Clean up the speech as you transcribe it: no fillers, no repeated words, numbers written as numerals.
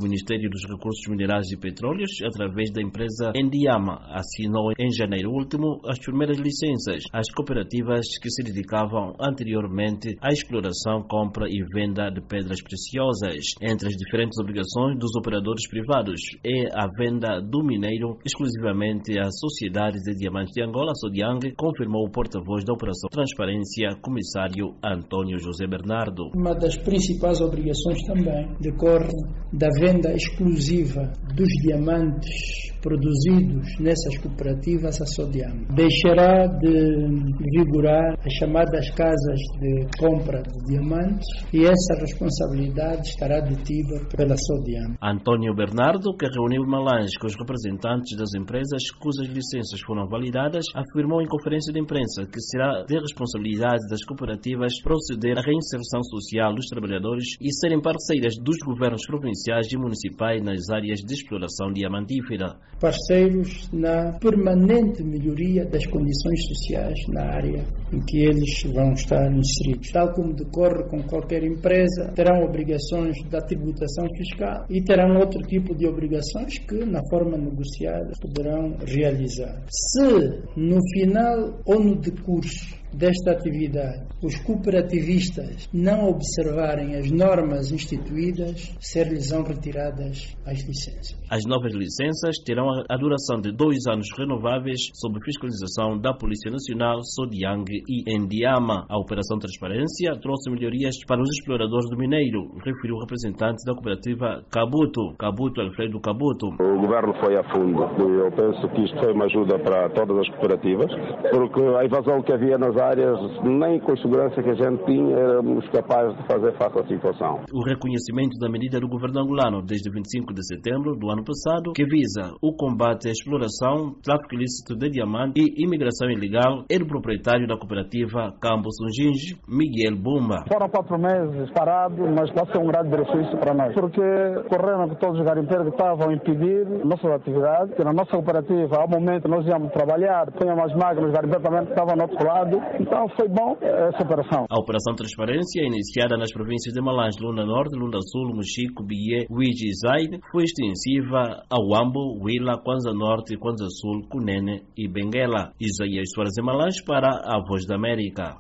o Ministério dos Recursos Minerais e Petróleos, através da empresa Endiama, assinou em janeiro último as primeiras licenças às cooperativas que se dedicavam anteriormente à exploração, compra e venda de pedras preciosas. Entre as diferentes obrigações dos operadores privados é a venda do mineiro exclusivamente à Sociedade de Diamantes de Angola, SODIANG, confirmou o porta-voz da Operação Transparência, comissário Antônio José Bernardo. Uma das principais obrigações também decorre da venda exclusiva dos diamantes produzidos nessas cooperativas à SODIANG. Deixará de vigorar as chamadas casas de compra de diamantes e essa responsabilidade estará detida pela SODIANG. Antônio Bernardo, que reuniu em Malange com os representantes das empresas cujas licenças foram validadas, afirmou em conferência de imprensa que será de responsabilidade das cooperativas proceder à reinserção social dos trabalhadores e serem parceiras dos governos provinciais e municipais nas áreas de exploração diamantífera. Parceiros na permanente melhoria das condições sociais na área em que eles vão estar inseridos. Tal como decorre com qualquer empresa, terão obrigações da tributação fiscal e terão outro tipo de obrigações que, na forma negociada, poderão realizar. Se, no final ou no decurso desta atividade, os cooperativistas não observarem as normas instituídas, ser-lhes-ão retiradas as licenças. As novas licenças terão a duração de 2 anos renováveis sob fiscalização da Polícia Nacional, SODIANG e Endiama. A Operação Transparência trouxe melhorias para os exploradores do mineiro, referiu o representante da cooperativa Cabuto, Alfredo Cabuto. O governo foi a fundo. Eu penso que isto foi uma ajuda para todas as cooperativas, porque a evasão que havia nas áreas, nem com a segurança que a gente tinha, éramos capazes de fazer face à situação. O reconhecimento da medida do governo angolano desde 25 de setembro do ano passado, que visa o combate à exploração, tráfico ilícito de diamante e imigração ilegal, é do proprietário da cooperativa Campos Unginge, Miguel Bumba. Foram 4 meses parados, mas pode ser um grande benefício para nós, porque correram que todos os garimpeiros que estavam a impedir nossas atividades, que na nossa cooperativa, ao momento, nós íamos trabalhar, tínhamos as máquinas, os garimpeiros também estavam no outro lado. Então foi bom essa operação. A Operação Transparência, iniciada nas províncias de Malange, Lunda Norte, Lunda Sul, Mochico, Bié, Uíge e Zaire, foi extensiva a Uambo, Huila, Kwanza Norte, Kwanza Sul, Cunene e Benguela. Isaías Soares de Malange para a Voz da América.